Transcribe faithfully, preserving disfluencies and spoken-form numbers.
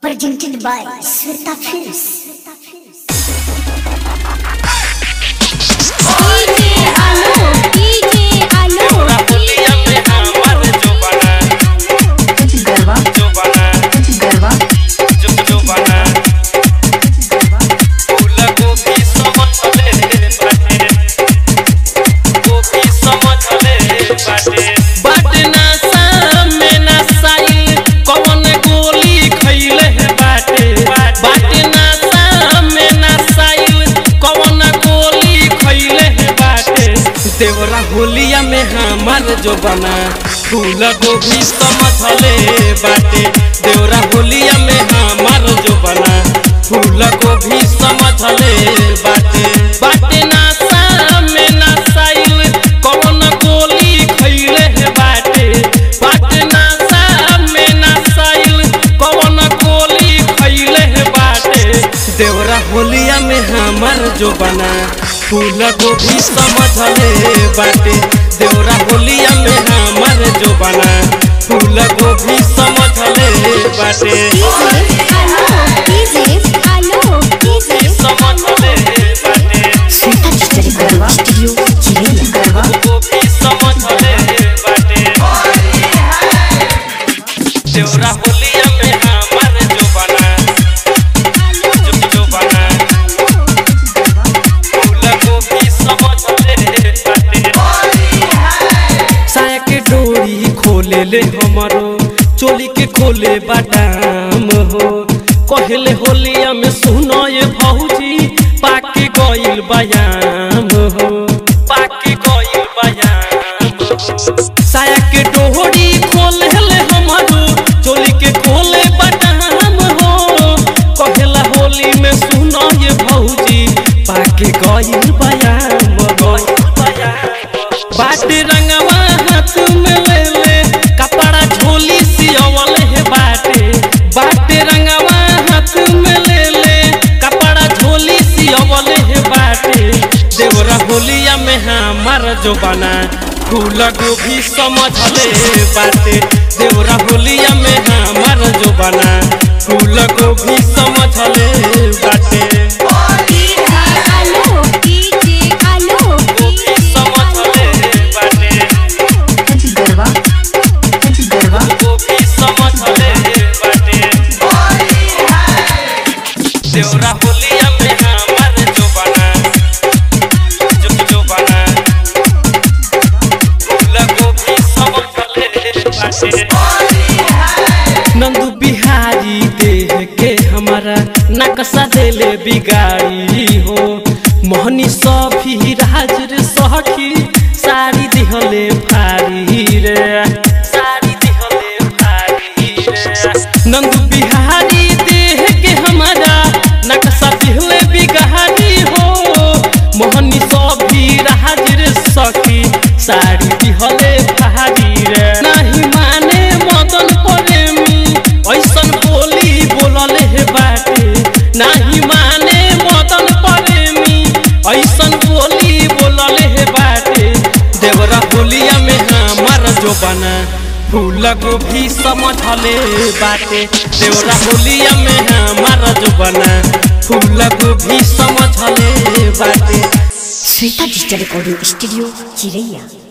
Presented by Sweta Films. देवरा होलिया में हमार जो बना फूल गोभी समझले बाटे। देवरा होलिया में हमार जो बना फूल गोभी समझले बाटे। बाटे नासा में नासाइल कौन गोली खैले है बाटे। बाटे नासा में नासाइल कौन गोली खैले है बाटे। देवरा होलिया में हमार जो बना फूल गोभी समझले बाटे। देवरा होलिया में हमार जो बना फूल गोभी समझले बाटे। देवरा होलिया में हमार जो बना जो जो बना फूल गोभी समझले बाटे। साया के डोरी खोले ले हमारो चोली के खोले बादाम हो। कहले होलिया में सुनो ये भौजी पाके गइल बयाम हो। पाके गइल बयाम हो। साया के डोरी खोले ले हमारो चोली के खोले बादाम हो। कहला होली में सुनो ये भौजी पाके गइल बयाम हो। बाटे रंगवा हाथ में ले ले कपड़ा झोली सियावल है बाटे। बाटे रंगवा हाथ में ले ले कपड़ा झोली सियावल है बाटे। देवरा होलिया में हमार जो बना फूल गोभी समझले बाटे। देवरा होलिया में हमार जो बना फूल गोभी समझले बाटे। देवरा होलिया में हमार जो बना जो जो बना फूल गोभी समझले बाटे। नंदू बिहारी देह के हमारा नक्शा देले बिगाड़ी हो। मोहनी सभी राज रे सखी साड़ी दिहले फारी रे। साड़ी दिहले फारी रे। नंदू बिहारी देह के हमारा नक्शा दिहले बिगाड़ी हो। मोहनी सभी राज रे सखी साड़ी दिहले फारी रे। नहीं माने मदन प्रेमी ऐसन बोली बोलले है बाटे। नहीं माने मदन प्रेमी ऐसन बोली बोलले है बाटे। देवरा होलिया में हमार जो बना फूल गोभी समझले बाटे। देवरा होलिया में हमार जो बना फूल गोभी समझले बाटे। Sweta Digital Recording Studio, Chiraiya।